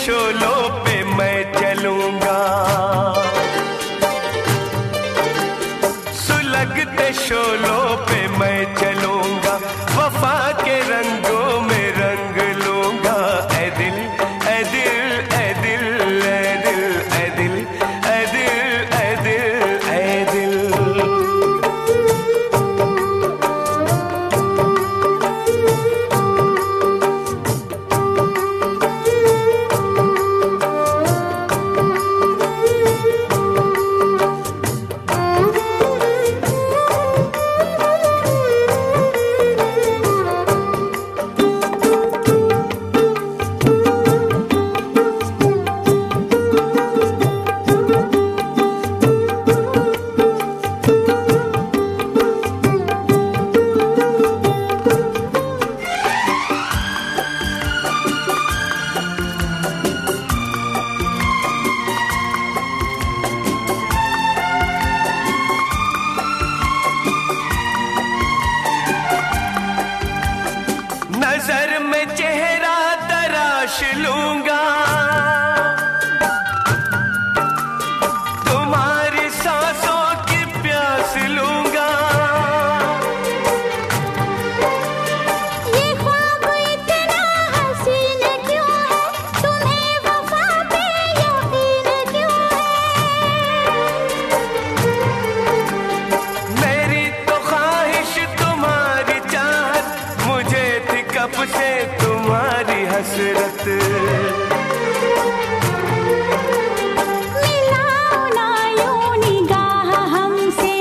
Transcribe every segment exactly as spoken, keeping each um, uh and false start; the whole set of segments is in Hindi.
शोलों पे मैं चलूंगा, सुलगते शोलों पे मैं चलूंगा, वफा के रंगों में रंग लूंगा। ऐ दिल ऐ दिल ऐ दिल ऐ दिल ऐ दिल ऐ दिल ऐ दिल ऐ दिल। नजर में चेहरा तराश लूंगा, तुम्हारी सांसों की प्यास लूंगा। ये ख्वाब इतना हसीन क्यों है, तुम्हें वफा पे यकीन क्यों है। मेरी तो ख्वाहिश तुम्हारी चाहत, मुझे थी कब से तुम्हारी हसरत। मिलाओ ना यूं निगाह हमसे,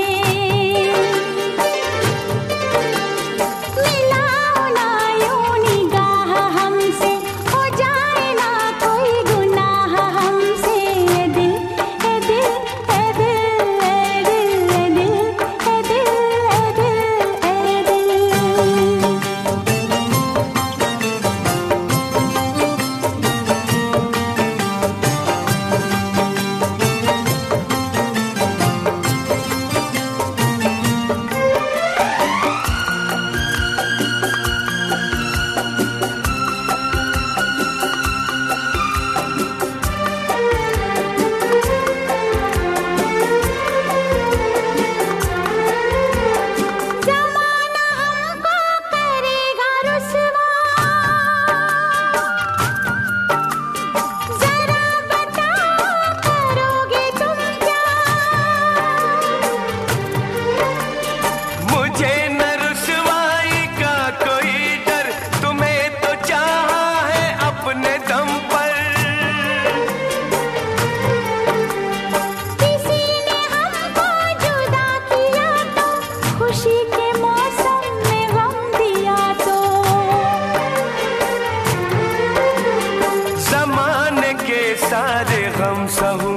मिलाओ ना यूं निगाह हमसे, हो जाए ना कोई गुनाह हमसे। ए दिल ए दिल ए दिल ए दिल ए दिल ए दिल ए दिल ए दिल। ज़माना हमको करेगा रुसवा, ज़रा बताओ करोगे तुम क्या। मुझे न रुसवाई का कोई डर, तुम्हें तो चाहा है अपने दम पर। किसी ने हमको जुदा किया तो, खुशी के मौसम में गम दिया तो। ज़माने के सारे गम सहूं